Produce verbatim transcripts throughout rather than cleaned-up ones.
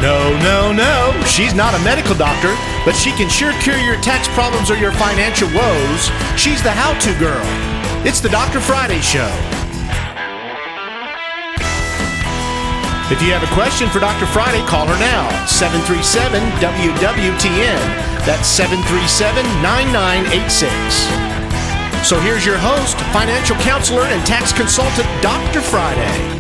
No, no, no. She's not a medical doctor, but she can sure cure your tax problems or your financial woes. She's the how-to girl. It's the Doctor Friday Show. If you have a question for Doctor Friday, call her now, seven three seven W W T N. That's seven three seven, nine nine eight six. So here's your host, financial counselor and tax consultant, Doctor Friday.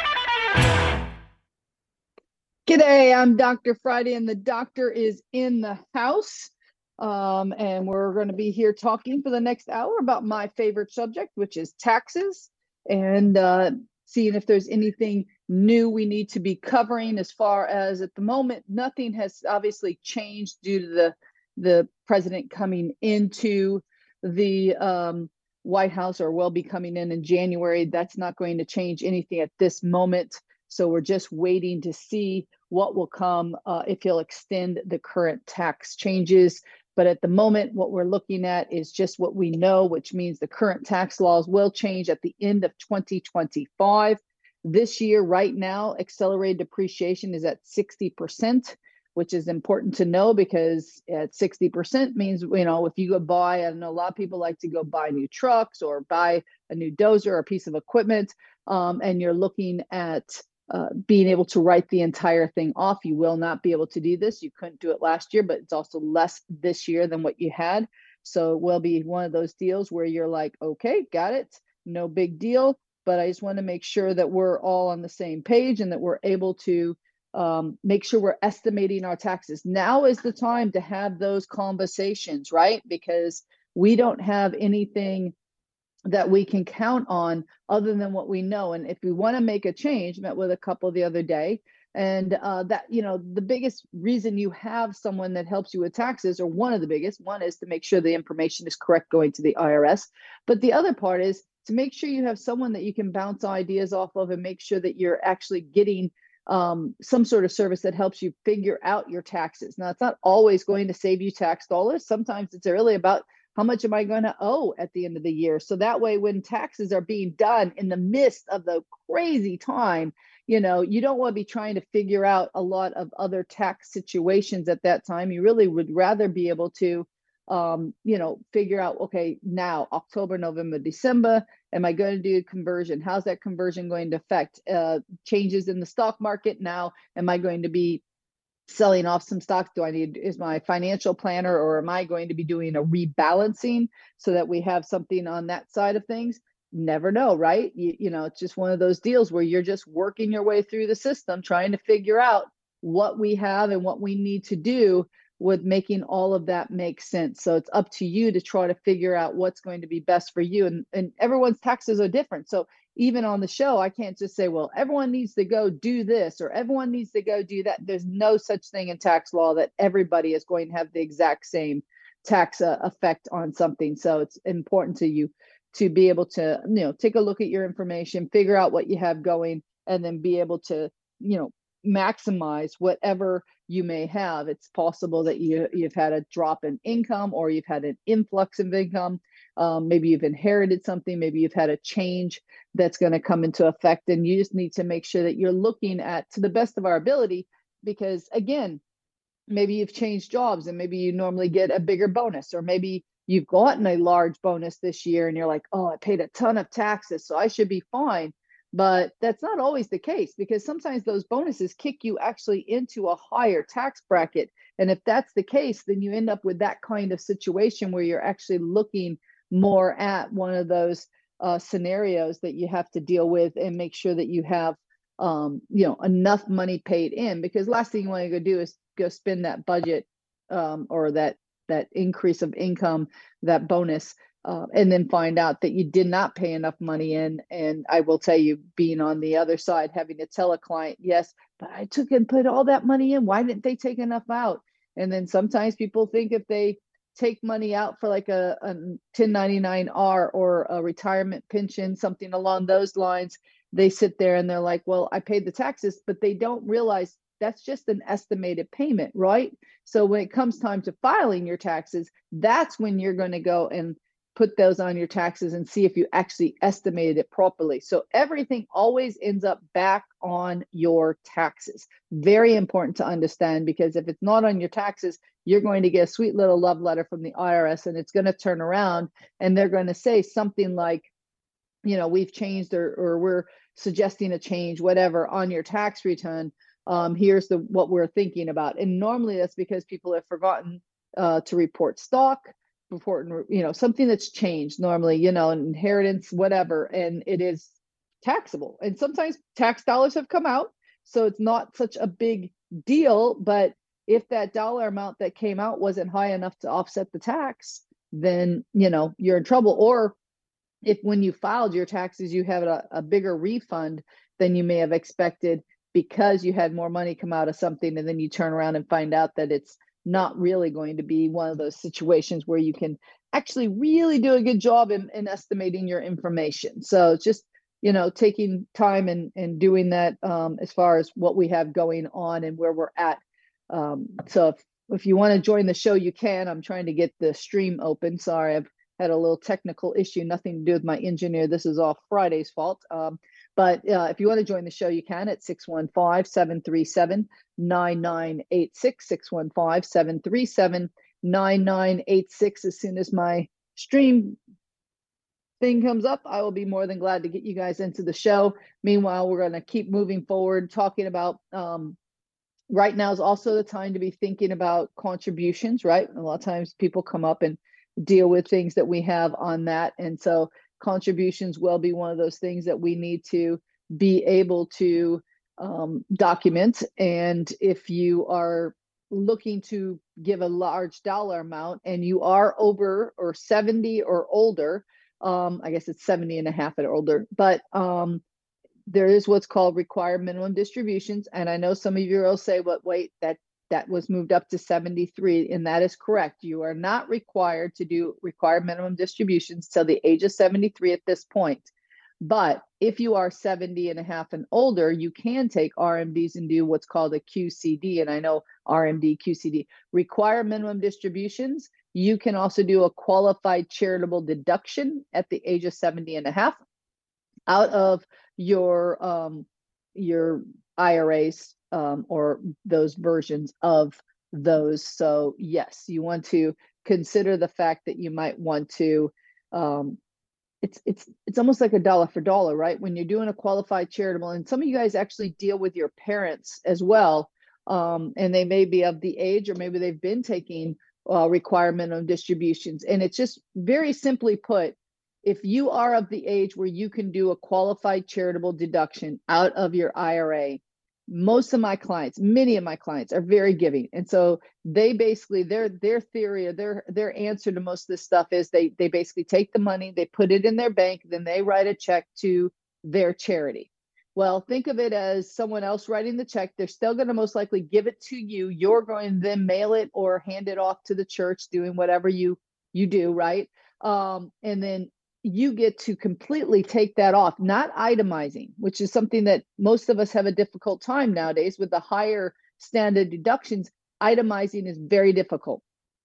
G'day, I'm Doctor Friday, and the doctor is in the house. Um, and we're going to be here talking for the next hour about my favorite subject, which is taxes, and uh, seeing if there's anything new we need to be covering. As far as at the moment, nothing has obviously changed due to the the president coming into the um, White House, or will be coming in in January. That's not going to change anything at this moment. So we're just waiting to see what will come, uh, if he'll extend the current tax changes. But at the moment, what we're looking at is just what we know, which means the current tax laws will change at the end of twenty twenty-five. This year, right now, accelerated depreciation is at sixty percent, which is important to know, because at sixty percent means, you know, if you go buy, I know a lot of people like to go buy new trucks or buy a new dozer or a piece of equipment, um, and you're looking at uh, being able to write the entire thing off. You will not be able to do this. You couldn't do it last year, but it's also less this year than what you had. So it will be one of those deals where you're like, okay, got it, no big deal. But I just want to make sure that we're all on the same page and that we're able to um, make sure we're estimating our taxes. Now is the time to have those conversations, right? Because we don't have anything that we can count on other than what we know. And if we want to make a change, met with a couple the other day, and uh, that, you know, the biggest reason you have someone that helps you with taxes, or one of the biggest, one is to make sure the information is correct going to the I R S. But the other part is to make sure you have someone that you can bounce ideas off of and make sure that you're actually getting um, some sort of service that helps you figure out your taxes. Now, it's not always going to save you tax dollars. Sometimes it's really about how much am I going to owe at the end of the year? So that way, when taxes are being done in the midst of the crazy time, you know, you don't want to be trying to figure out a lot of other tax situations at that time. You really would rather be able to, um, you know, figure out, okay, now October, November, December, am I going to do a conversion? How's that conversion going to affect uh, changes in the stock market? Now, am I going to be selling off some stocks? Do I need, is my financial planner, or am I going to be doing a rebalancing so that we have something on that side of things? Never know, right? You, you know, it's just one of those deals where you're just working your way through the system, trying to figure out what we have and what we need to do with making all of that make sense. So it's up to you to try to figure out what's going to be best for you. And, and everyone's taxes are different. So even on the show, I can't just say, well, everyone needs to go do this or everyone needs to go do that. There's no such thing in tax law that everybody is going to have the exact same tax uh, effect on something. So it's important to you to be able to, you know, take a look at your information, figure out what you have going, and then be able to, you know, maximize whatever you may have. It's possible that you, you've had a drop in income, or you've had an influx of income. Um, maybe you've inherited something. Maybe you've had a change that's going to come into effect. And you just need to make sure that you're looking at, to the best of our ability, because again, maybe you've changed jobs and maybe you normally get a bigger bonus, or maybe you've gotten a large bonus this year and you're like, oh, I paid a ton of taxes, so I should be fine. But that's not always the case, because sometimes those bonuses kick you actually into a higher tax bracket. And if that's the case, then you end up with that kind of situation where you're actually looking more at one of those uh, scenarios that you have to deal with and make sure that you have, um, you know, enough money paid in. Because last thing you want to go do is go spend that budget um, or that that increase of income, that bonus, Uh, and then find out that you did not pay enough money in. And I will tell you, being on the other side, having to tell a client, yes, but I took and put all that money in. Why didn't they take enough out? And then sometimes people think if they take money out for like a, a ten ninety-nine R or a retirement pension, something along those lines, they sit there and they're like, well, I paid the taxes, but they don't realize that's just an estimated payment, right? So when it comes time to filing your taxes, that's when you're going to go and put those on your taxes and see if you actually estimated it properly. So everything always ends up back on your taxes. Very important to understand, because if it's not on your taxes, you're going to get a sweet little love letter from the I R S, and it's going to turn around and they're going to say something like, you know, we've changed, or, or we're suggesting a change, whatever, on your tax return. Um, here's the what we're thinking about. And normally that's because people have forgotten uh, to report stock, report, you know, something that's changed normally, you know, an inheritance, whatever, and it is taxable. And sometimes tax dollars have come out, so it's not such a big deal. But if that dollar amount that came out wasn't high enough to offset the tax, then, you know, you're in trouble. Or if when you filed your taxes, you have a, a bigger refund than you may have expected because you had more money come out of something, and then you turn around and find out that it's not really going to be one of those situations where you can actually really do a good job in, in estimating your information. So it's just, you know, taking time and, and doing that um, as far as what we have going on and where we're at. Um, so if, if you want to join the show, you can. I'm trying to get the stream open. Sorry, I've had a little technical issue, nothing to do with my engineer. This is all Friday's fault. Um, but uh, if you want to join the show, you can at six one five, seven three seven, nine nine eight six, six one five, seven three seven, nine nine eight six. As soon as my stream thing comes up, I will be more than glad to get you guys into the show. Meanwhile, we're going to keep moving forward, talking about um, right now is also the time to be thinking about contributions, right? A lot of times people come up and deal with things that we have on that. And so contributions will be one of those things that we need to be able to um, document. And if you are looking to give a large dollar amount and you are over or seventy or older, um, I guess it's seventy and a half and older, but um, there is what's called required minimum distributions. And I know some of you will say, "But wait, that that was moved up to seventy-three," and that is correct. You are not required to do required minimum distributions till the age of seventy-three at this point. But if you are seventy and a half and older, you can take R M Ds and do what's called a Q C D. And I know R M D, Q C D, required minimum distributions. You can also do a qualified charitable deduction at the age of seventy and a half out of your um, your I R As um, or those versions of those. So yes, you want to consider the fact that you might want to. Um, it's it's it's almost like a dollar for dollar, right? When you're doing a qualified charitable, and some of you guys actually deal with your parents as well, um, and they may be of the age, or maybe they've been taking uh, required minimum distributions, and it's just very simply put. If you are of the age where you can do a qualified charitable deduction out of your I R A, most of my clients, many of my clients are very giving. And so they basically, their their theory or their their answer to most of this stuff is they they basically take the money, they put it in their bank, then they write a check to their charity. Well, think of it as someone else writing the check. They're still going to most likely give it to you. You're going to then mail it or hand it off to the church, doing whatever you you do, right? Um, and then you get to completely take that off, not itemizing, which is something that most of us have a difficult time nowadays with the higher standard deductions. Itemizing is very difficult.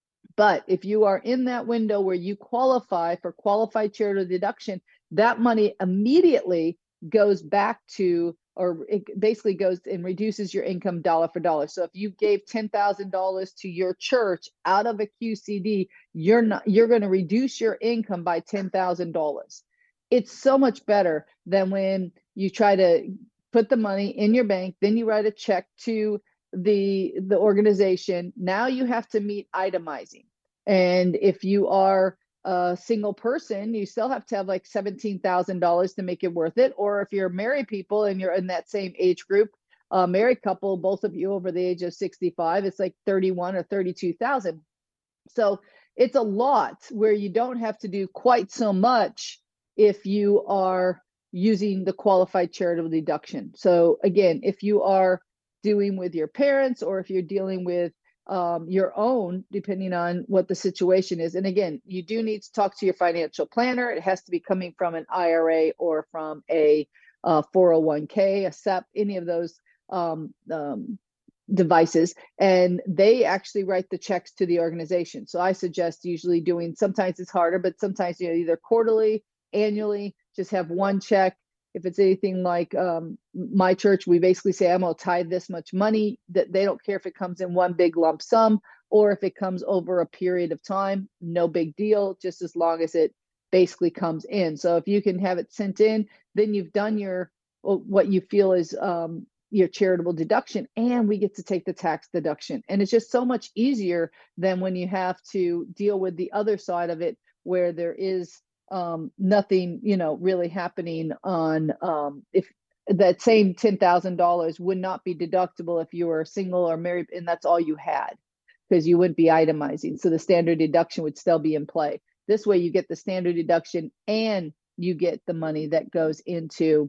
But if you are in that window where you qualify for qualified charitable deduction, that money immediately goes back to, or it basically goes and reduces your income dollar for dollar. So if you gave ten thousand dollars to your church out of a Q C D, you're not, you're going to reduce your income by ten thousand dollars. It's so much better than when you try to put the money in your bank, then you write a check to the, the organization. Now you have to meet itemizing. And if you are a single person, you still have to have like seventeen thousand dollars to make it worth it. Or if you're married people and you're in that same age group, a married couple, both of you over the age of sixty-five, it's like thirty-one or thirty-two thousand. So it's a lot where you don't have to do quite so much if you are using the qualified charitable deduction. So again, if you are doing with your parents, or if you're dealing with um, your own, depending on what the situation is. And again, you do need to talk to your financial planner. It has to be coming from an I R A or from a uh, four oh one K, a S E P, any of those um, um, devices, and they actually write the checks to the organization. So I suggest usually doing, sometimes it's harder, but sometimes, you know, either quarterly, annually, just have one check. If it's anything like um, my church, we basically say, I'm going to tithe this much money. That they don't care if it comes in one big lump sum or if it comes over a period of time, no big deal, just as long as it basically comes in. So if you can have it sent in, then you've done your, what you feel is um, your charitable deduction, and we get to take the tax deduction. And it's just so much easier than when you have to deal with the other side of it, where there is um, nothing, you know, really happening on, um, if that same ten thousand dollars would not be deductible if you were single or married, and that's all you had, because you wouldn't be itemizing. So the standard deduction would still be in play. This way you get the standard deduction and you get the money that goes into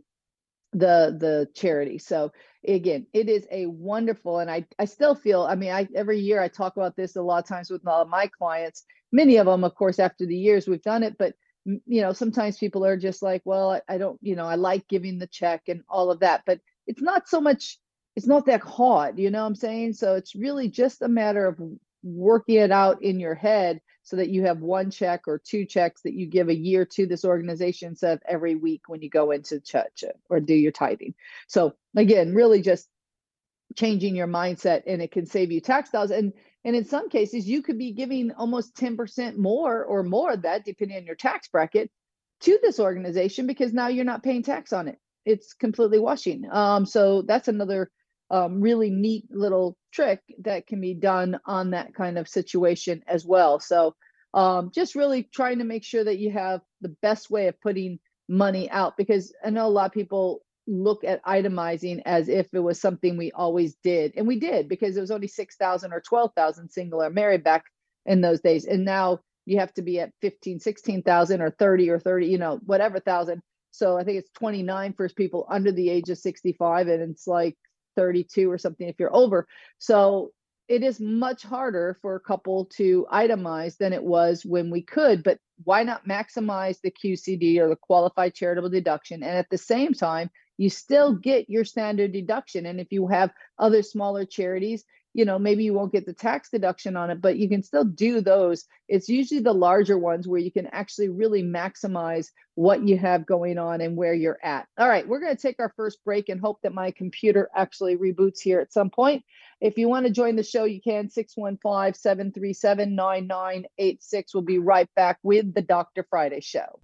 the the charity. So again, it is a wonderful, and I, I still feel, I mean, I every year I talk about this a lot of times with all of my clients, many of them, of course, after the years we've done it, but you know, sometimes people are just like, well, I, I don't, you know, I like giving the check and all of that, but it's not so much, it's not that hard, you know what I'm saying? So it's really just a matter of working it out in your head so that you have one check or two checks that you give a year to this organization instead of every week when you go into church or do your tithing. So again, really just changing your mindset, and it can save you tax dollars. And and in some cases, you could be giving almost ten percent more or more of that, depending on your tax bracket, to this organization, because now you're not paying tax on it. It's completely washing. Um, so that's another um, really neat little trick that can be done on that kind of situation as well. So um, just really trying to make sure that you have the best way of putting money out, because I know a lot of people look at itemizing as if it was something we always did, and we did, because it was only six thousand or twelve thousand single or married back in those days, and now you have to be at fifteen, sixteen thousand or thirty or thirty, you know, whatever thousand. So I think it's twenty-nine for people under the age of sixty-five, and it's like thirty-two or something if you're over. So it is much harder for a couple to itemize than it was when we could, but why not maximize the Q C D, or the qualified charitable deduction, and at the same time you still get your standard deduction. And if you have other smaller charities, you know, maybe you won't get the tax deduction on it, but you can still do those. It's usually the larger ones where you can actually really maximize what you have going on and where you're at. All right, we're going to take our first break and hope that my computer actually reboots here at some point. If you want to join the show, you can, six one five, seven three seven, nine nine eight six. We'll be right back with the Doctor Friday Show.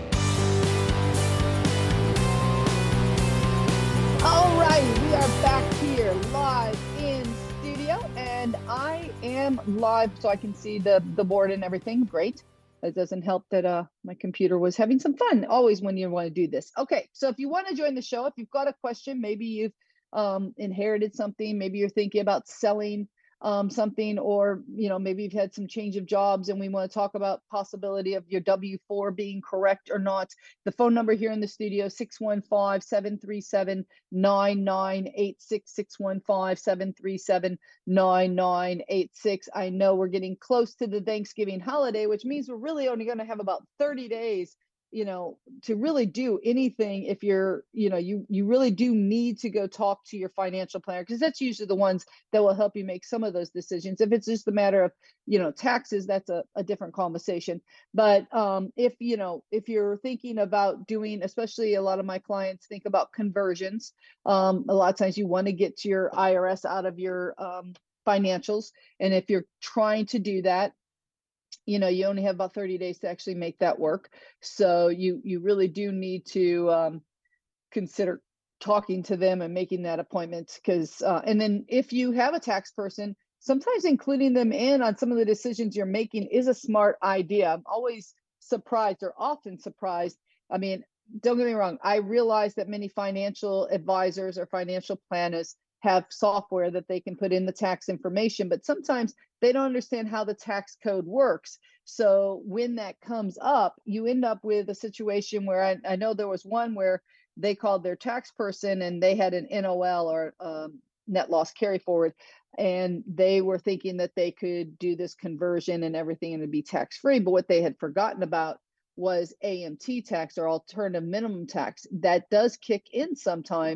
All right, we are back here live in studio, and I am live so I can see the, the board and everything. Great. It doesn't help that uh, my computer was having some fun, always when you want to do this. Okay, so if you want to join the show, if you've got a question, maybe you've um, inherited something, maybe you're thinking about selling um, something, or, you know, maybe you've had some change of jobs and we want to talk about possibility of your W four being correct or not. The phone number here in the studio, six one five, seven three seven, nine nine eight six, six one five, seven three seven, nine nine eight six. I know we're getting close to the Thanksgiving holiday, which means we're really only going to have about thirty days, you know, to really do anything. If you're, you know, you, you really do need to go talk to your financial planner, because that's usually the ones that will help you make some of those decisions. If it's just a matter of, you know, taxes, that's a, a different conversation. But um, if, you know, if you're thinking about doing, especially a lot of my clients think about conversions. Um, a lot of times you want to get your I R S out of your um, financials. And if you're trying to do that, you know, you only have about thirty days to actually make that work. So you you really do need to um, consider talking to them and making that appointment. Because uh, and then if you have a tax person, sometimes including them in on some of the decisions you're making is a smart idea. I'm always surprised, or often surprised. I mean, don't get me wrong, I realize that many financial advisors or financial planners have software that they can put in the tax information, but sometimes they don't understand how the tax code works. So when that comes up, you end up with a situation where I, I know there was one where they called their tax person and they had an N O L, or um, net loss carry forward, and they were thinking that they could do this conversion and everything and it'd be tax free. But what they had forgotten about was A M T tax, or alternative minimum tax, that does kick in sometimes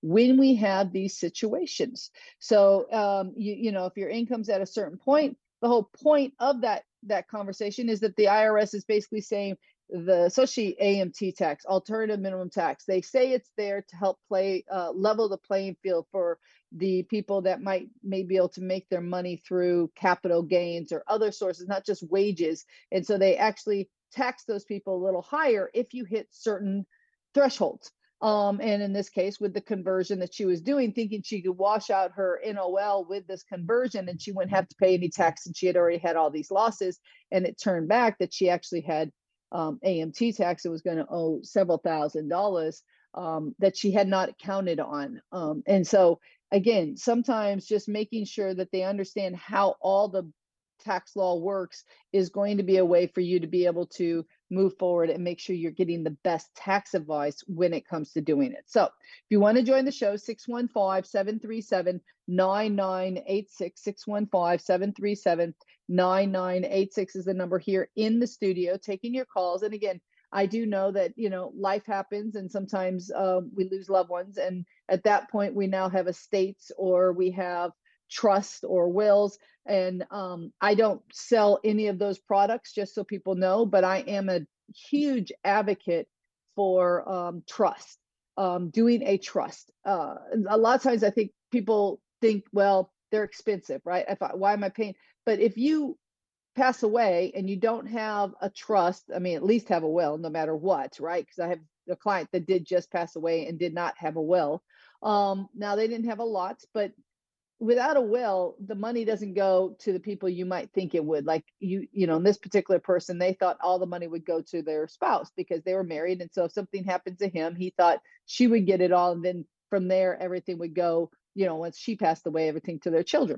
when we have these situations. So, um, you, you know, if your income's at a certain point, the whole point of that that conversation is that the I R S is basically saying the, especially A M T tax, alternative minimum tax, they say it's there to help play uh, level the playing field for the people that might may be able to make their money through capital gains or other sources, not just wages. And so they actually tax those people a little higher if you hit certain thresholds. Um, and in this case, with the conversion that she was doing, thinking she could wash out her N O L with this conversion and she wouldn't have to pay any tax, and she had already had all these losses. And it turned back that she actually had um, A M T tax that was going to owe several thousand dollars um, that she had not counted on. Um, and so, again, sometimes just making sure that they understand how all the tax law works is going to be a way for you to be able to move forward and make sure you're getting the best tax advice when it comes to doing it. So if you want to join the show, six one five, seven three seven, nine nine eight six, six one five, seven three seven, nine nine eight six is the number here in the studio taking your calls. And again, I do know that, you know, life happens and sometimes uh, we lose loved ones. And at that point, we now have estates or we have trust or wills. And um, I don't sell any of those products, just so people know, but I am a huge advocate for um, trust, um, doing a trust. Uh, a lot of times I think people think, well, they're expensive, right? If I, why am I paying? But if you pass away and you don't have a trust, I mean, at least have a will no matter what, right? Because I have a client that did just pass away and did not have a will. Um, now they didn't have a lot, but without a will, the money doesn't go to the people you might think it would. Like you, you know, this particular person, they thought all the money would go to their spouse because they were married. And so if something happened to him, he thought she would get it all. And then from there, everything would go, you know, once she passed away, everything to their children.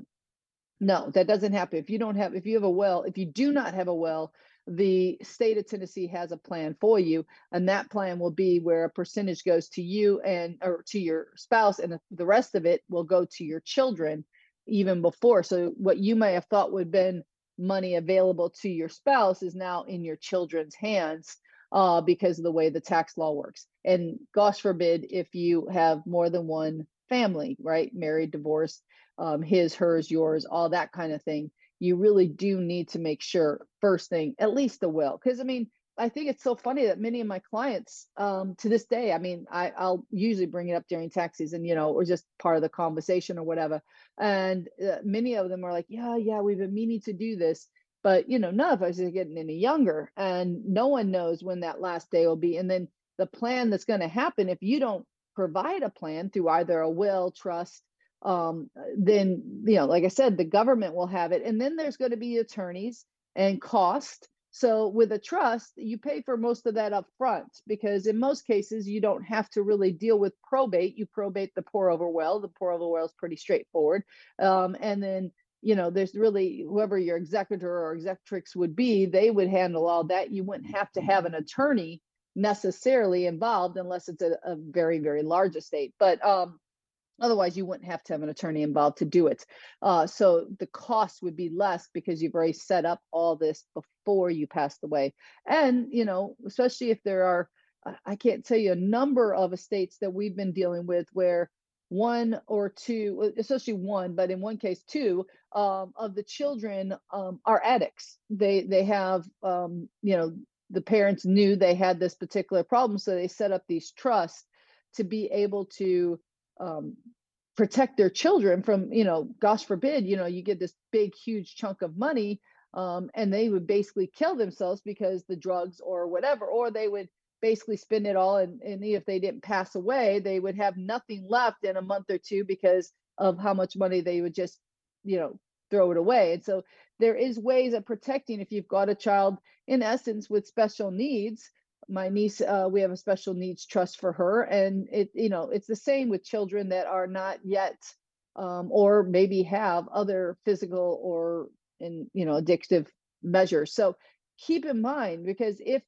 No, that doesn't happen. If you don't have, if you have a will, if you do not have a will, the state of Tennessee has a plan for you, and that plan will be where a percentage goes to you and or to your spouse, and the rest of it will go to your children even before. So what you may have thought would have been money available to your spouse is now in your children's hands uh, because of the way the tax law works. And gosh forbid if you have more than one family, right? Married, divorced, um, his, hers, yours, all that kind of thing. You really do need to make sure, first thing, at least a will. Because I mean, I think it's so funny that many of my clients um, to this day, I mean, I, I'll usually bring it up during tax season, you know, or just part of the conversation or whatever. And uh, many of them are like, yeah, yeah, we've been meaning to do this. But, you know, none of us are getting any younger and no one knows when that last day will be. And then the plan that's going to happen, if you don't provide a plan through either a will, trust, um, then, you know, like I said, the government will have it. And then there's going to be attorneys and cost. So with a trust, you pay for most of that up front because in most cases, you don't have to really deal with probate. You probate the pour over well. The pour over well is pretty straightforward. Um, and then, you know, there's really whoever your executor or executrix would be, they would handle all that. You wouldn't have to have an attorney necessarily involved unless it's a, a very, very large estate. But um, otherwise, you wouldn't have to have an attorney involved to do it. Uh, so the cost would be less because you've already set up all this before you passed away. And, you know, especially if there are, I can't tell you a number of estates that we've been dealing with where one or two, especially one, but in one case, two um, of the children um, are addicts. They, they have, um, you know, the parents knew they had this particular problem. So they set up these trusts to be able to um, protect their children from, you know, gosh forbid, you know, you get this big, huge chunk of money um, and they would basically kill themselves because the drugs or whatever, or they would basically spend it all. And, and if they didn't pass away, they would have nothing left in a month or two because of how much money they would just, you know, throw it away. And so there is ways of protecting if you've got a child, in essence, with special needs. My niece, uh, we have a special needs trust for her. And it, you know, it's the same with children that are not yet, um, or maybe have other physical or, in, you know, addictive measures. So keep in mind, because if,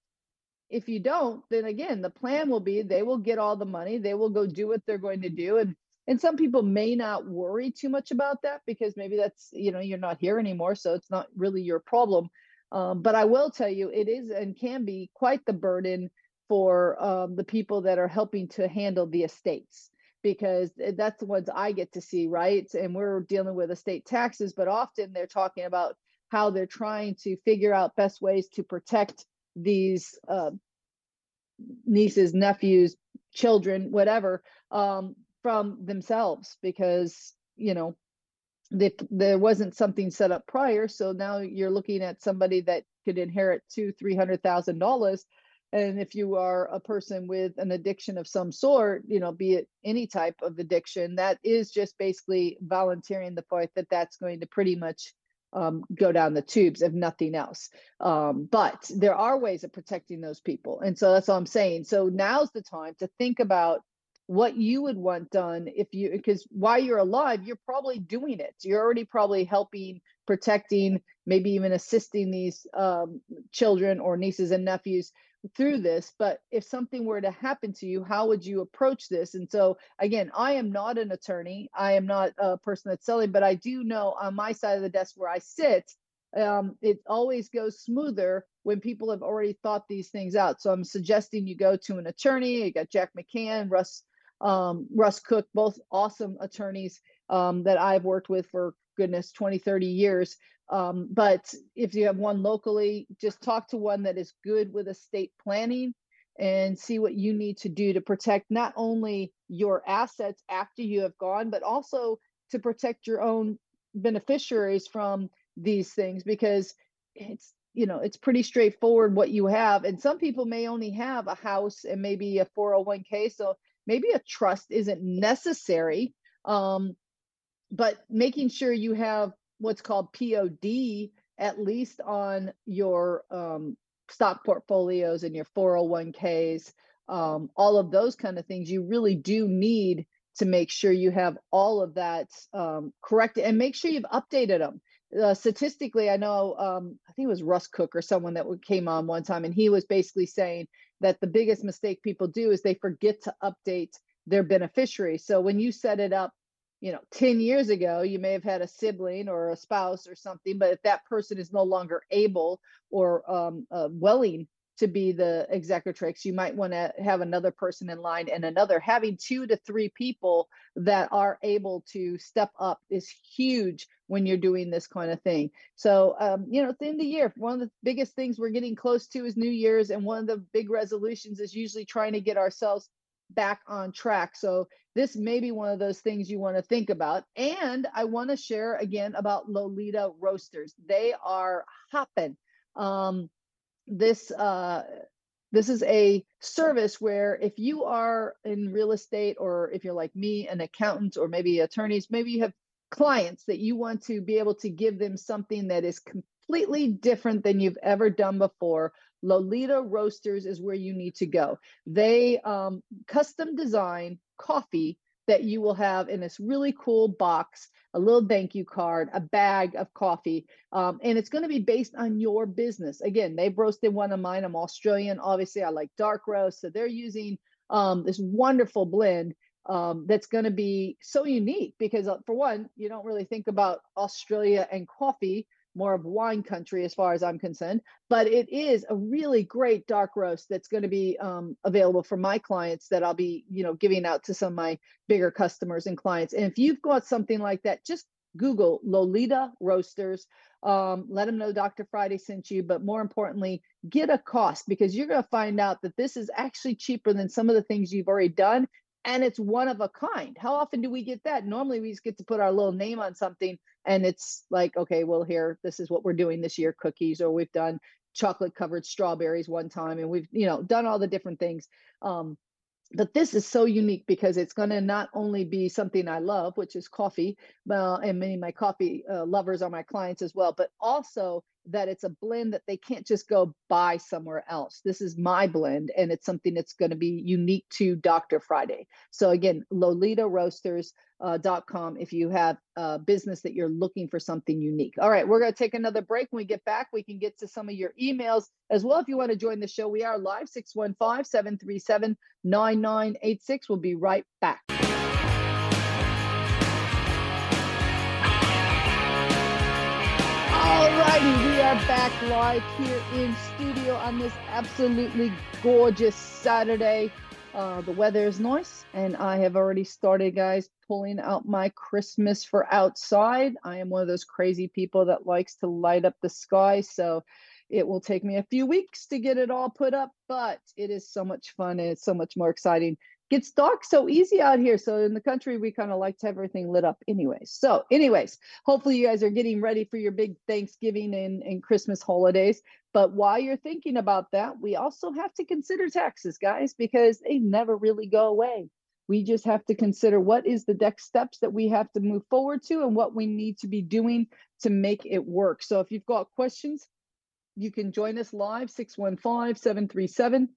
if you don't, then again, the plan will be, they will get all the money, they will go do what they're going to do. And, and some people may not worry too much about that because maybe that's, you know, you're not here anymore. So it's not really your problem. Um, but I will tell you, it is and can be quite the burden for um, the people that are helping to handle the estates. because that's the ones I get to see, right? And we're dealing with estate taxes, but often they're talking about how they're trying to figure out best ways to protect these uh, nieces, nephews, children, whatever, um, from themselves, because, you know, they, there wasn't something set up prior. So now you're looking at somebody that could inherit two, three hundred thousand dollars. And if you are a person with an addiction of some sort, you know, be it any type of addiction, that is just basically volunteering the fact that that's going to pretty much um, go down the tubes, if nothing else. Um, but there are ways of protecting those people. And so that's all I'm saying. So now's the time to think about what you would want done if you, because while you're alive, you're probably doing it. You're already probably helping, protecting, maybe even assisting these um, children or nieces and nephews through this. But if something were to happen to you, how would you approach this? And so again, I am not an attorney. I am not a person that's selling, but I do know on my side of the desk where I sit, um, it always goes smoother when people have already thought these things out. So I'm suggesting you go to an attorney. You got Jack McCann, Russ, um, Russ Cook, both awesome attorneys um, that I've worked with for goodness, twenty, thirty years. Um, but if you have one locally, just talk to one that is good with estate planning and see what you need to do to protect not only your assets after you have gone, but also to protect your own beneficiaries from these things, because it's, you know, it's pretty straightforward what you have. And some people may only have a house and maybe a four oh one k. So maybe a trust isn't necessary, um, but making sure you have what's called P O D, at least on your um, stock portfolios and your four oh one k's, um, all of those kind of things, you really do need to make sure you have all of that um, correct, and make sure you've updated them. Uh, statistically, I know, um, I think it was Russ Cook or someone that came on one time, and he was basically saying that the biggest mistake people do is they forget to update their beneficiary. So when you set it up, you know, ten years ago, you may have had a sibling or a spouse or something, but if that person is no longer able or um, uh, willing to be the executrix, you might want to have another person in line, and another. Having two to three people that are able to step up is huge when you're doing this kind of thing. So, um, you know, at the end of the year, one of the biggest things we're getting close to is New Year's. And one of the big resolutions is usually trying to get ourselves back on track. So this may be one of those things you want to think about. And I want to share again about Lolita Roasters. They are hopping. Um, this uh, this is a service where if you are in real estate, or if you're like me, an accountant, or maybe attorneys, maybe you have clients that you want to be able to give them something that is completely different than you've ever done before, Lolita Roasters is where you need to go. They um, custom design coffee that you will have in this really cool box, a little thank you card, a bag of coffee, um, and it's going to be based on your business. Again, they've roasted one of mine. I'm Australian. Obviously, I like dark roast. So they're using um, this wonderful blend um, that's going to be so unique because, uh, for one, you don't really think about Australia and coffee, more of wine country as far as I'm concerned, but it is a really great dark roast that's going to be um, available for my clients that I'll be, you know, giving out to some of my bigger customers and clients. And if you've got something like that, just Google Lolita Roasters, um, let them know Doctor Friday sent you, but more importantly, get a cost, because you're going to find out that this is actually cheaper than some of the things you've already done. And it's one of a kind. How often do we get that? Normally we just get to put our little name on something and it's like, okay, well, here, this is what we're doing this year, cookies, or we've done chocolate covered strawberries one time, and we've, you know, done all the different things. Um, but this is so unique because it's going to not only be something I love, which is coffee, uh, and many of my coffee uh, lovers are my clients as well, but also that it's a blend that they can't just go buy somewhere else. This is my blend, and it's something that's going to be unique to Doctor Friday. So again, Lolita Roasters dot com if you have a business that you're looking for something unique. All right, we're going to take another break. When we get back, we can get to some of your emails as well. If you want to join the show, we are live, six one five, seven three seven, nine nine eight six. We'll be right back. Alrighty, we are back live here in studio on this absolutely gorgeous Saturday. Uh, the weather is nice. And I have already started, guys, pulling out my Christmas for outside. I am one of those crazy people that likes to light up the sky. So it will take me a few weeks to get it all put up, but it is so much fun and it's so much more exciting. Gets dark so easy out here. So in the country, we kind of like to have everything lit up anyways. So anyways, hopefully you guys are getting ready for your big Thanksgiving and, and Christmas holidays. But while you're thinking about that, we also have to consider taxes, guys, because they never really go away. We just have to consider what is the next steps that we have to move forward to and what we need to be doing to make it work. So if you've got questions, you can join us live, six one five, seven three seven,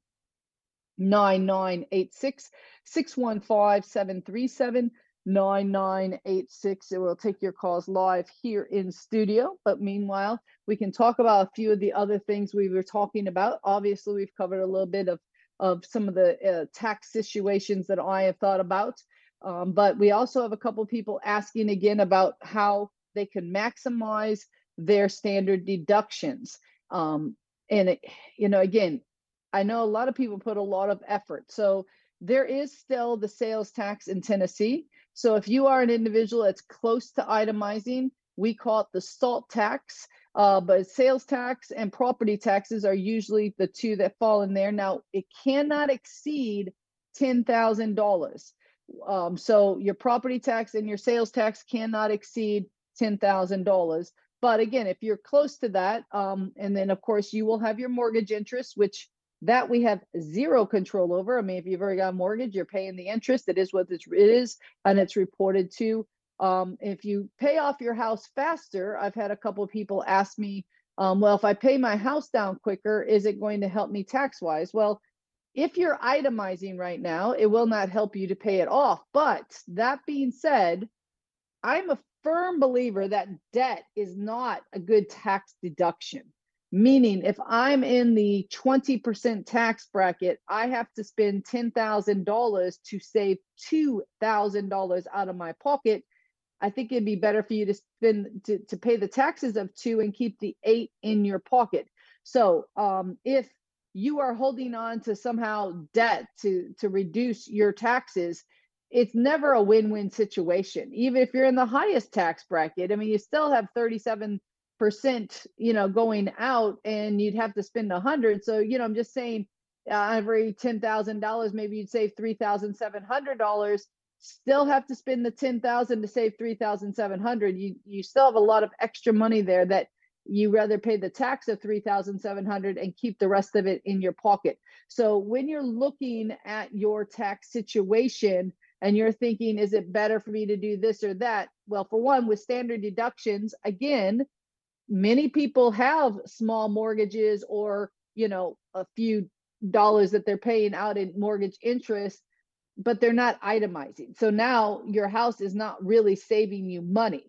nine nine eight six, six one five, seven three seven, nine nine eight six. It will take your calls live here in studio. But meanwhile, we can talk about a few of the other things we were talking about. Obviously, we've covered a little bit of of some of the uh, tax situations that I have thought about. Um, but we also have a couple people asking again about how they can maximize their standard deductions. Um, and, it, you know, again, I know a lot of people put a lot of effort. So there is still the sales tax in Tennessee. So if you are an individual that's close to itemizing, we call it the SALT tax. Uh, but sales tax and property taxes are usually the two that fall in there. Now, it cannot exceed ten thousand dollars. Um, so your property tax and your sales tax cannot exceed ten thousand dollars. But again, if you're close to that, um, and then of course you will have your mortgage interest, which that we have zero control over. I mean, if you've already got a mortgage, you're paying the interest. It is what it is, and it's reported to. Um, if you pay off your house faster, I've had a couple of people ask me, um, well, if I pay my house down quicker, is it going to help me tax-wise? Well, if you're itemizing right now, it will not help you to pay it off. But that being said, I'm a firm believer that debt is not a good tax deduction. Meaning, if I'm in the twenty percent tax bracket, I have to spend ten thousand dollars to save two thousand dollars out of my pocket. I think it'd be better for you to spend to, to pay the taxes of two and keep the eight in your pocket. So um, if you are holding on to somehow debt to, to reduce your taxes, it's never a win-win situation. Even if you're in the highest tax bracket, I mean, you still have thirty-seven percent, you know, going out and you'd have to spend a hundred. So, you know, I'm just saying uh, every ten thousand dollars, maybe you'd save three thousand seven hundred dollars. Still have to spend the ten thousand to save three thousand seven hundred. You you still have a lot of extra money there that you rather pay the tax of three thousand seven hundred and keep the rest of it in your pocket. So when you're looking at your tax situation and you're thinking, is it better for me to do this or that? Well, for one, with standard deductions, again, many people have small mortgages or, you know, a few dollars that they're paying out in mortgage interest, but they're not itemizing. So now your house is not really saving you money.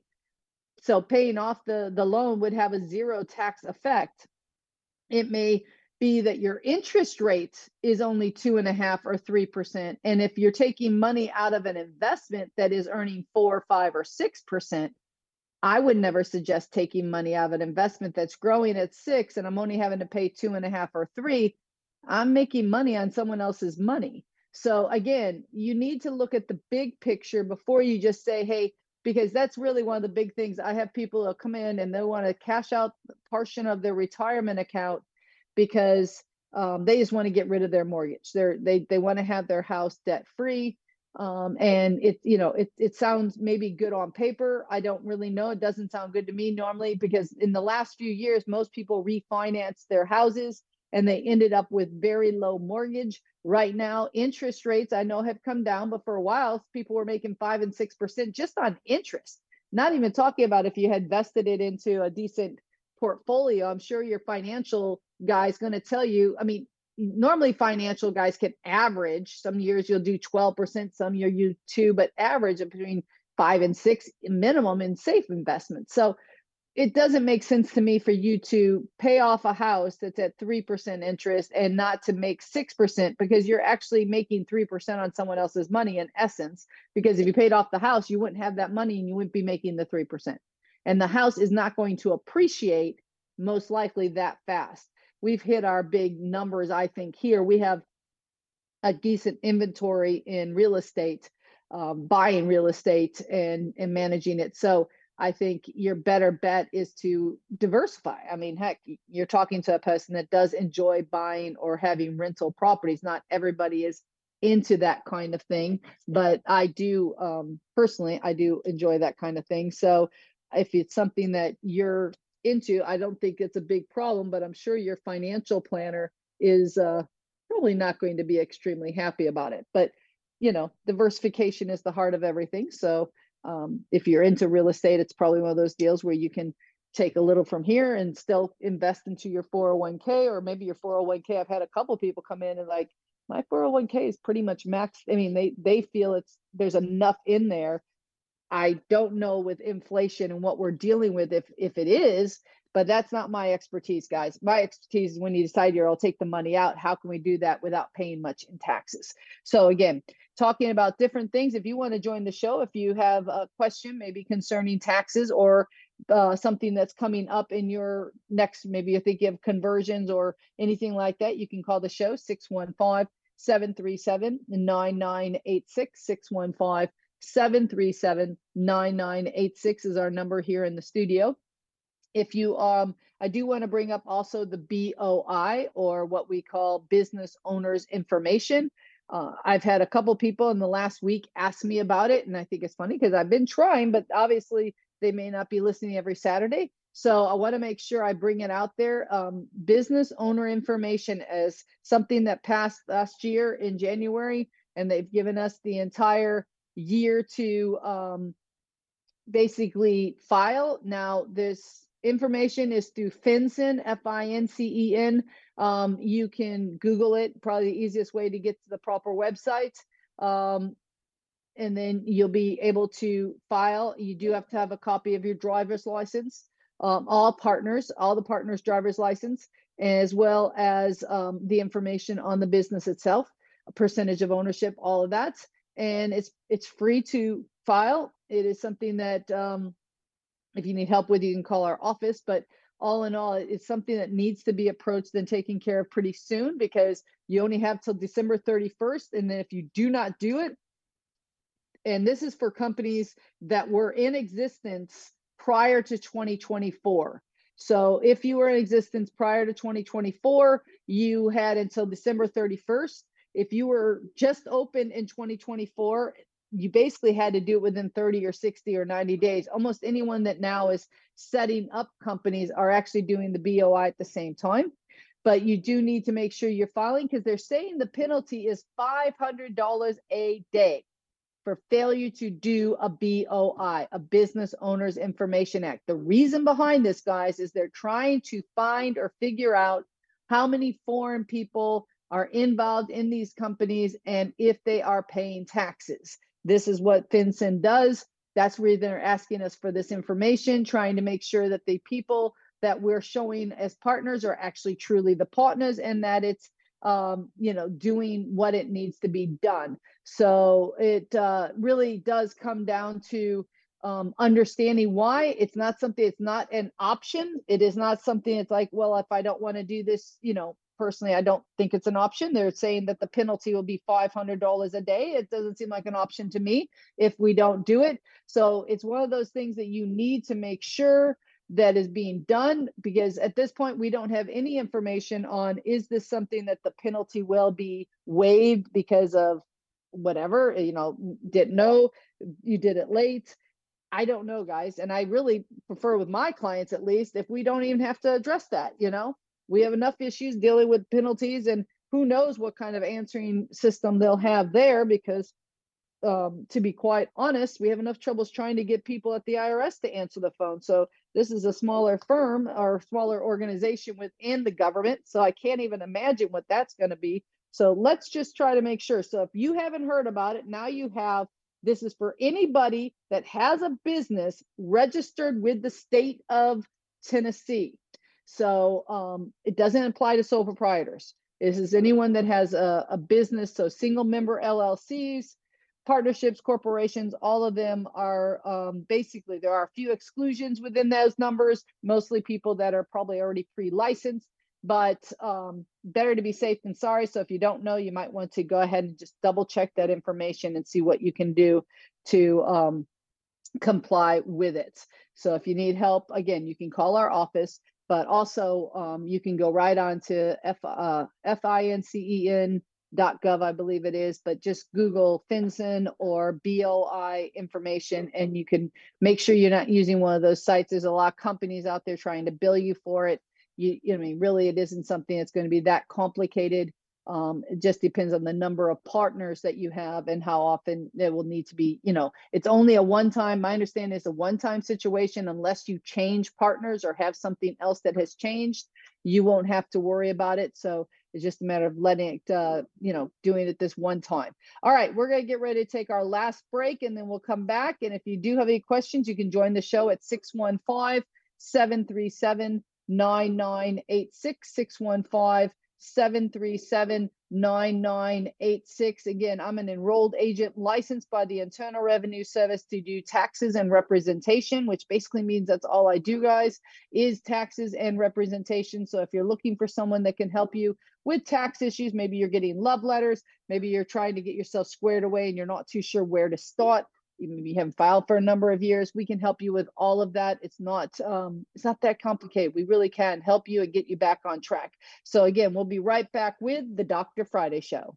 So paying off the, the loan would have a zero tax effect. It may be that your interest rate is only two and a half or three percent. And if you're taking money out of an investment that is earning four, five, or six percent, I would never suggest taking money out of an investment that's growing at six and I'm only having to pay two and a half or three. I'm making money on someone else's money. So again, you need to look at the big picture before you just say, hey, because that's really one of the big things. I have people who come in and they want to cash out a portion of their retirement account because um, they just want to get rid of their mortgage. They're, they they want to have their house debt free. Um, and it, you know, it, it sounds maybe good on paper. I don't really know. It doesn't sound good to me normally because in the last few years, most people refinance their houses and they ended up with very low mortgage. Right now, interest rates I know have come down, but for a while, people were making five and six percent just on interest. Not even talking about if you had vested it into a decent portfolio. I'm sure your financial guy is going to tell you, I mean, normally financial guys can average. Some years you'll do twelve percent, some year you two, but average of between five and six minimum in safe investments. So it doesn't make sense to me for you to pay off a house that's at three percent interest and not to make six percent because you're actually making three percent on someone else's money in essence, because if you paid off the house, you wouldn't have that money and you wouldn't be making the three percent. And the house is not going to appreciate most likely that fast. We've hit our big numbers, I think here. We have a decent inventory in real estate, um, buying real estate and, and managing it. So I think your better bet is to diversify. I mean, heck, you're talking to a person that does enjoy buying or having rental properties. Not everybody is into that kind of thing, but I do, um, personally, I do enjoy that kind of thing. So if it's something that you're into, I don't think it's a big problem, but I'm sure your financial planner is uh, probably not going to be extremely happy about it. But, you know, diversification is the heart of everything. So um, if you're into real estate, it's probably one of those deals where you can take a little from here and still invest into your four oh one k, or maybe your four oh one k. I've had a couple people come in and like, my four oh one k is pretty much maxed. I mean, they they feel it's there's enough in there. I don't know with inflation and what we're dealing with if if it is, but that's not my expertise, guys. My expertise is when you decide you're, I'll take the money out. How can we do that without paying much in taxes? So again, talking about different things. If you want to join the show, if you have a question maybe concerning taxes or uh, something that's coming up in your next, maybe if they give conversions or anything like that, you can call the show six one five, seven three seven, nine nine eight six. six one five, seven three seven, nine nine eight six is our number here in the studio. If you, um, I do want to bring up also the B O I, or what we call business owners information. Uh, I've had a couple people in the last week ask me about it, and I think it's funny because I've been trying, but obviously they may not be listening every Saturday. So I want to make sure I bring it out there. Um, business owner information is something that passed last year in January, and they've given us the entire year to um, basically file. Now, this information is through FinCEN, F I N C E N. Um, you can Google it, probably the easiest way to get to the proper website. Um, and then you'll be able to file. You do have to have a copy of your driver's license, um, all partners, all the partners' driver's license, as well as um, the information on the business itself, a percentage of ownership, all of that. And it's it's free to file. It is something that um, if you need help with, you can call our office. But all in all, it's something that needs to be approached and taken care of pretty soon, because you only have till December thirty-first. And then if you do not do it, and this is for companies that were in existence prior to twenty twenty-four. So if you were in existence prior to twenty twenty-four, you had until December thirty-first. If you were just open in twenty twenty-four, you basically had to do it within thirty or sixty or ninety days. Almost anyone that now is setting up companies are actually doing the B O I at the same time. But you do need to make sure you're filing, because they're saying the penalty is five hundred dollars a day for failure to do a B O I, a Business Owners Information Act. The reason behind this, guys, is they're trying to find or figure out how many foreign people are involved in these companies and if they are paying taxes. This is what FinCEN does. That's where they're asking us for this information, trying to make sure that the people that we're showing as partners are actually truly the partners, and that it's um, you know, doing what it needs to be done. So it uh, really does come down to um, understanding why it's not something, it's not an option. It is not something it's like, well, if I don't want to do this, you know, personally, I don't think it's an option. They're saying that the penalty will be five hundred dollars a day. It doesn't seem like an option to me if we don't do it. So it's one of those things that you need to make sure that is being done, because at this point we don't have any information on, is this something that the penalty will be waived because of whatever, you know, didn't know, you did it late. I don't know, guys. And I really prefer, with my clients at least, if we don't even have to address that. You know, we have enough issues dealing with penalties, and who knows what kind of answering system they'll have there, because um, to be quite honest, we have enough troubles trying to get people at the I R S to answer the phone. So this is a smaller firm or smaller organization within the government. So I can't even imagine what that's going to be. So let's just try to make sure. So if you haven't heard about it, now you have. This is for anybody that has a business registered with the state of Tennessee. So um, it doesn't apply to sole proprietors. This is anyone that has a, a business, so single member L L Cs, partnerships, corporations, all of them are um, basically, there are a few exclusions within those numbers, mostly people that are probably already pre-licensed. but um, better to be safe than sorry. So if you don't know, you might want to go ahead and just double check that information and see what you can do to um, comply with it. So if you need help, again, you can call our office, but also um, you can go right on to F, uh, fincen dot gov, I believe it is, but just Google FinCEN or B O I information, and you can make sure you're not using one of those sites. There's a lot of companies out there trying to bill you for it. You, you know, I mean, really, it isn't something that's going to be that complicated. Um, it just depends on the number of partners that you have and how often there will need to be, you know, it's only a one-time, my understanding is a one-time situation. Unless you change partners or have something else that has changed, you won't have to worry about it. So it's just a matter of letting it, uh, you know, doing it this one time. All right, we're going to get ready to take our last break, and then we'll come back. And if you do have any questions, you can join the show at six one five, seven three seven, nine nine eight six, six one five, seven three seven, nine nine eight six. Again, I'm an enrolled agent licensed by the Internal Revenue Service to do taxes and representation, which basically means that's all I do, guys, is taxes and representation. So if you're looking for someone that can help you with tax issues, maybe you're getting love letters, maybe you're trying to get yourself squared away and you're not too sure where to start, maybe you haven't filed for a number of years, we can help you with all of that. It's not um, it's not that complicated. We really can help you and get you back on track. So again, we'll be right back with the Doctor Friday Show.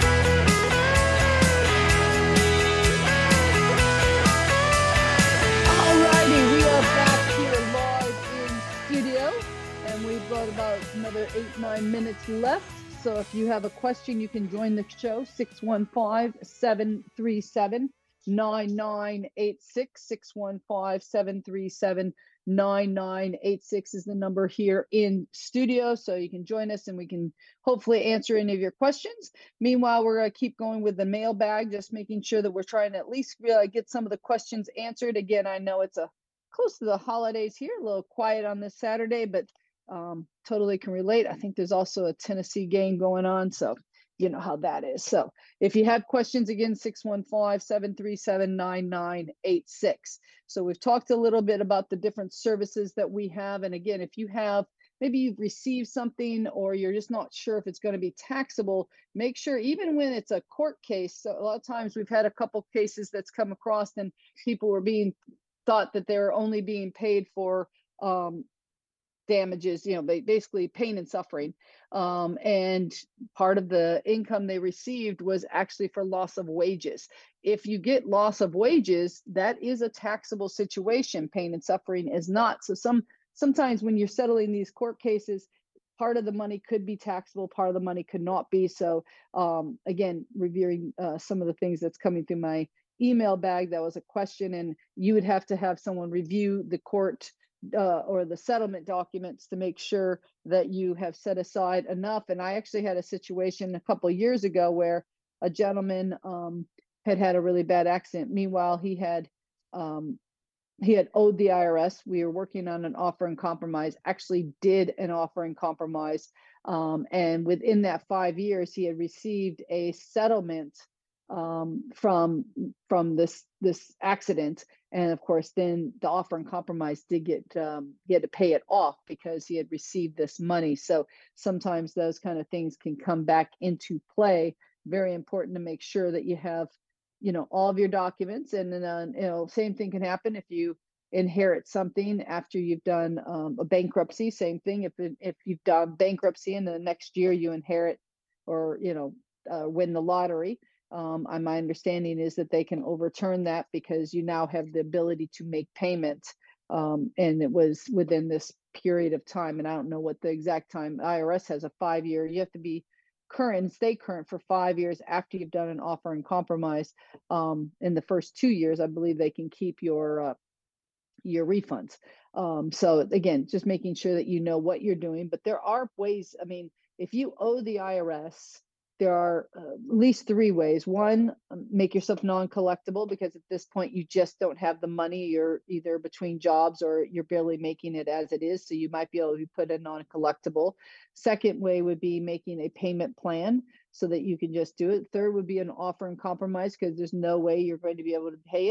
Alrighty, we are back here live in studio, and we've got about another eight, nine minutes left. So if you have a question, you can join the show, six one five, seven three seven, nine nine eight six. six one five, seven three seven, nine nine eight six is the number here in studio. So you can join us and we can hopefully answer any of your questions. Meanwhile, we're going to keep going with the mailbag, just making sure that we're trying to at least uh, get some of the questions answered. Again, I know it's a close to the holidays here, a little quiet on this Saturday, but um, totally can relate. I think there's also a Tennessee game going on, so you know how that is. So if you have questions, again, six one five, seven three seven, nine nine eight six. So we've talked a little bit about the different services that we have. And again, if you have, maybe you've received something or you're just not sure if it's going to be taxable, make sure, even when it's a court case, so a lot of times we've had a couple cases that's come across and people were being thought that they're only being paid for um, damages, you know, basically pain and suffering. Um, and part of the income they received was actually for loss of wages. If you get loss of wages, that is a taxable situation. Pain and suffering is not. So some sometimes when you're settling these court cases, part of the money could be taxable, part of the money could not be. So um, again, reviewing uh, some of the things that's coming through my email bag, that was a question, and you would have to have someone review the court Uh, or the settlement documents to make sure that you have set aside enough. And I actually had a situation a couple of years ago where a gentleman um, had had a really bad accident. Meanwhile, he had um, he had owed the I R S. We were working on an offer and compromise, actually did an offer and compromise. Um, and within that five years, he had received a settlement um, from from this this accident. And of course, then the offer and compromise did get um, he had to pay it off because he had received this money. So sometimes those kind of things can come back into play. Very important to make sure that you have, you know, all of your documents. And then, uh, you know, same thing can happen if you inherit something after you've done um, a bankruptcy. Same thing if if you've done bankruptcy and the next year you inherit or, you know, uh, win the lottery. Um, my understanding is that they can overturn that because you now have the ability to make payments. Um, and it was within this period of time. And I don't know what the exact time. I R S has a five year, you have to be current and stay current for five years after you've done an offer and compromise. Um, in the first two years, I believe they can keep your, uh, your refunds. Um, so again, just making sure that you know what you're doing, but there are ways. I mean, if you owe the I R S, there are uh, at least three ways. One, make yourself non-collectible, because at this point you just don't have the money. You're either between jobs or you're barely making it as it is. So you might be able to put a non-collectible. Second way would be making a payment plan so that you can just do it. Third would be an offer and compromise, because there's no way you're going to be able to pay it.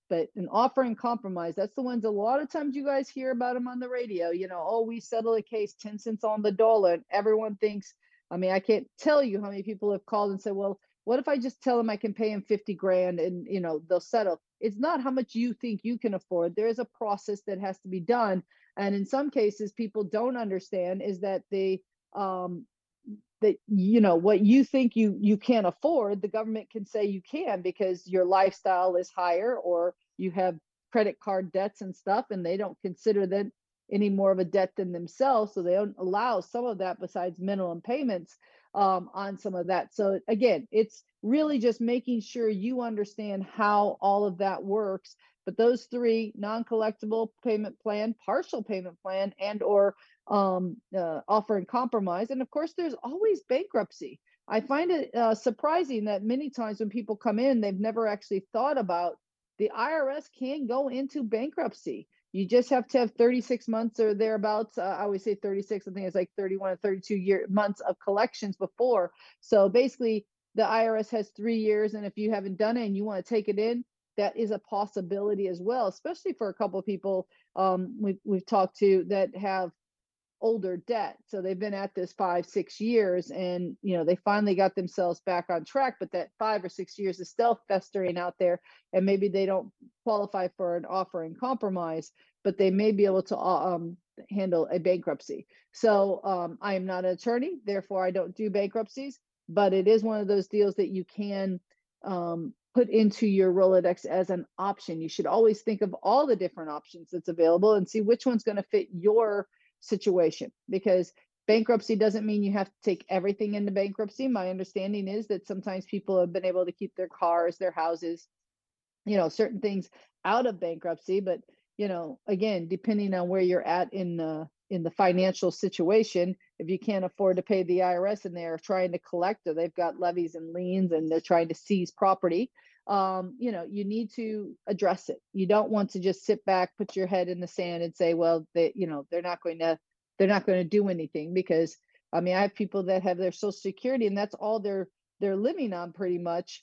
But an offer in compromise, that's the ones a lot of times you guys hear about them on the radio. You know, oh, we settle a case ten cents on the dollar. And everyone thinks, I mean, I can't tell you how many people have called and said, well, what if I just tell them I can pay them fifty grand and, you know, they'll settle? It's not how much you think you can afford. There is a process that has to be done. And in some cases, people don't understand is that they, um, that, you know, what you think you you can't afford, the government can say you can because your lifestyle is higher or you have credit card debts and stuff, and they don't consider that any more of a debt than themselves. So they don't allow some of that besides minimum payments um, on some of that. So again, it's really just making sure you understand how all of that works. But those three, non-collectible payment plan, partial payment plan, and or um, uh, offer in compromise. And of course, there's always bankruptcy. I find it uh, surprising that many times when people come in, they've never actually thought about the I R S can go into bankruptcy. You just have to have thirty-six months or thereabouts. Uh, I always say thirty-six. I think it's like thirty-one or thirty-two year months of collections before. So basically, the I R S has three years, and if you haven't done it and you want to take it in, that is a possibility as well. Especially for a couple of people um, we've we've talked to that have older debt. So they've been at this five, six years and, you know, they finally got themselves back on track, but that five or six years is still festering out there. And maybe they don't qualify for an offer in compromise, but they may be able to um, handle a bankruptcy. So um, I am not an attorney, therefore I don't do bankruptcies, but it is one of those deals that you can um, put into your Rolodex as an option. You should always think of all the different options that's available and see which one's going to fit your situation, because bankruptcy doesn't mean you have to take everything into bankruptcy. My understanding is that sometimes people have been able to keep their cars, their houses, you know, certain things out of bankruptcy. But, you know, again, depending on where you're at in the in the financial situation, if you can't afford to pay the I R S and they're trying to collect, or they've got levies and liens and they're trying to seize property, um, you know, you need to address it. You don't want to just sit back, put your head in the sand and say, well, they, you know, they're not going to, they're not going to do anything. Because I mean, I have people that have their Social Security and that's all they're, they're living on pretty much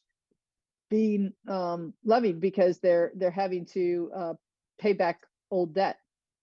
being um, levied because they're, they're having to uh, pay back old debt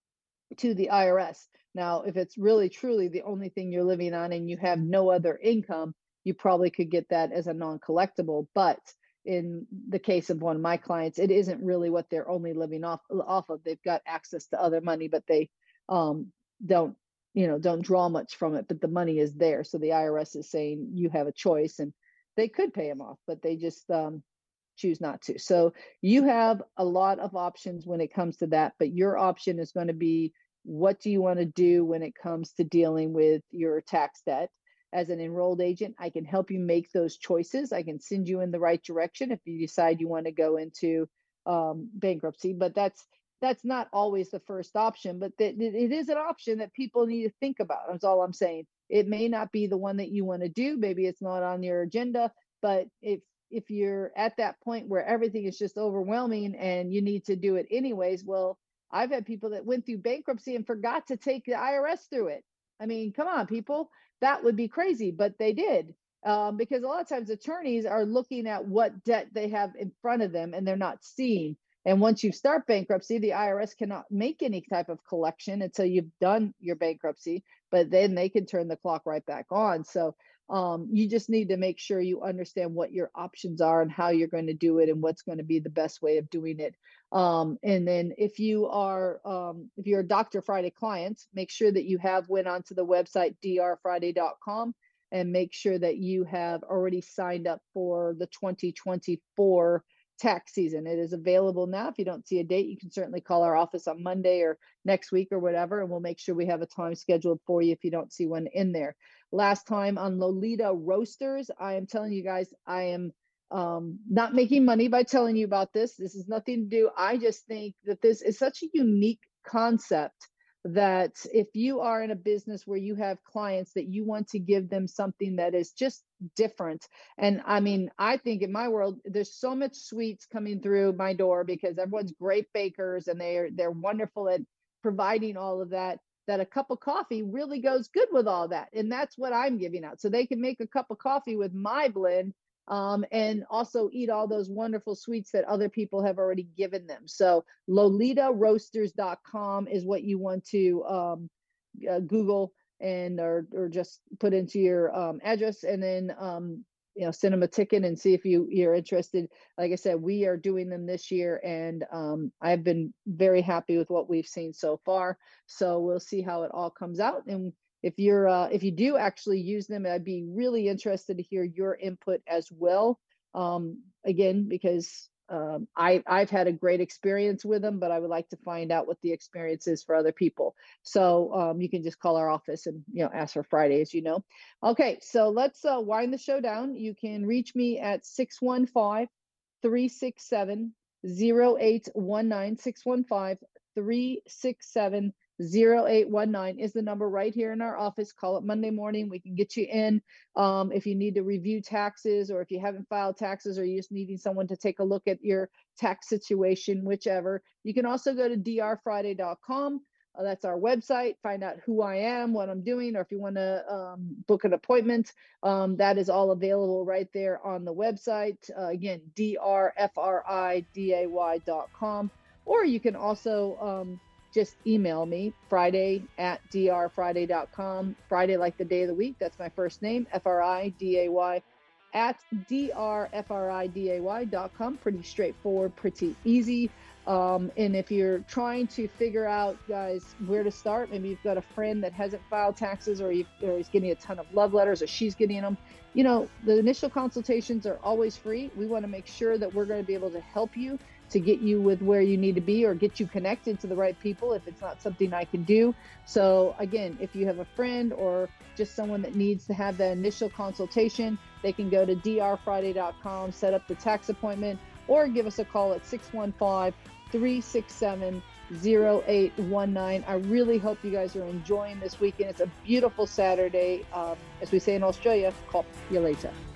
to the I R S. Now, if it's really truly the only thing you're living on and you have no other income, you probably could get that as a non-collectible. But in the case of one of my clients, it isn't really what they're only living off off of. They've got access to other money, but they um, don't, you know, don't draw much from it. But the money is there, so the I R S is saying you have a choice, and they could pay them off, but they just um, choose not to. So you have a lot of options when it comes to that. But your option is going to be, what do you want to do when it comes to dealing with your tax debt? As an enrolled agent, I can help you make those choices. I can send you in the right direction if you decide you want to go into um, bankruptcy. But that's that's not always the first option, but th- it is an option that people need to think about. That's all I'm saying. It may not be the one that you want to do. Maybe it's not on your agenda, but if if you're at that point where everything is just overwhelming and you need to do it anyways, well, I've had people that went through bankruptcy and forgot to take the I R S through it. I mean, come on, people. That would be crazy, but they did. Um, because a lot of times attorneys are looking at what debt they have in front of them and they're not seeing. And once you start bankruptcy, the I R S cannot make any type of collection until you've done your bankruptcy, but then they can turn the clock right back on. So um, you just need to make sure you understand what your options are and how you're going to do it and what's going to be the best way of doing it. Um, and then if you are, um, if you're a Doctor Friday client, make sure that you have went onto the website d r friday dot com and make sure that you have already signed up for the twenty twenty-four tax season. It is available now. If you don't see a date, you can certainly call our office on Monday or next week or whatever, and we'll make sure we have a time scheduled for you if you don't see one in there. Last time on Lolita Roasters, I am telling you guys, I am um, not making money by telling you about this. This is nothing to do. I just think that this is such a unique concept that if you are in a business where you have clients that you want to give them something that is just different. And I mean, I think in my world, there's so much sweets coming through my door because everyone's great bakers and they're, they're wonderful at providing all of that, that a cup of coffee really goes good with all that. And that's what I'm giving out. So they can make a cup of coffee with my blend. um, and also eat all those wonderful sweets that other people have already given them. So lolita roasters dot com is what you want to um, uh, Google and or or just put into your um, address, and then um, you know, send them a ticket and see if you you're interested. Like I said, we are doing them this year, and um, I've been very happy with what we've seen so far. So we'll see how it all comes out. And if you're uh, if you do actually use them, I'd be really interested to hear your input as well. Um, again, because um, I I've had a great experience with them, but I would like to find out what the experience is for other people. So um, you can just call our office and, you know, ask for Friday, as you know. Okay, so let's uh, wind the show down. You can reach me at six one five, three six seven, zero eight one nine. six one five, three six seven, zero eight one nine is the number right here in our office. Call it Monday morning. We can get you in. Um, if you need to review taxes, or if you haven't filed taxes, or you're just needing someone to take a look at your tax situation, whichever. You can also go to d r friday dot com. Uh, that's our website. Find out who I am, what I'm doing, or if you want to um, book an appointment, um, that is all available right there on the website. Uh, again, d r friday dot com. Or you can also um, just email me, Friday at d r friday dot com. Friday, like the day of the week. That's my first name, F R I D A Y, at d r friday dot com. Pretty straightforward, pretty easy. Um, and if you're trying to figure out, guys, where to start, maybe you've got a friend that hasn't filed taxes, or, you, or he's getting a ton of love letters, or she's getting them. You know, the initial consultations are always free. We want to make sure that we're going to be able to help you to get you with where you need to be, or get you connected to the right people if it's not something I can do. So again, if you have a friend or just someone that needs to have that initial consultation, they can go to d r friday dot com, set up the tax appointment, or give us a call at six one five, three six seven, zero eight one nine. I really hope you guys are enjoying this weekend. It's a beautiful Saturday. Um, as we say in Australia, cop you later.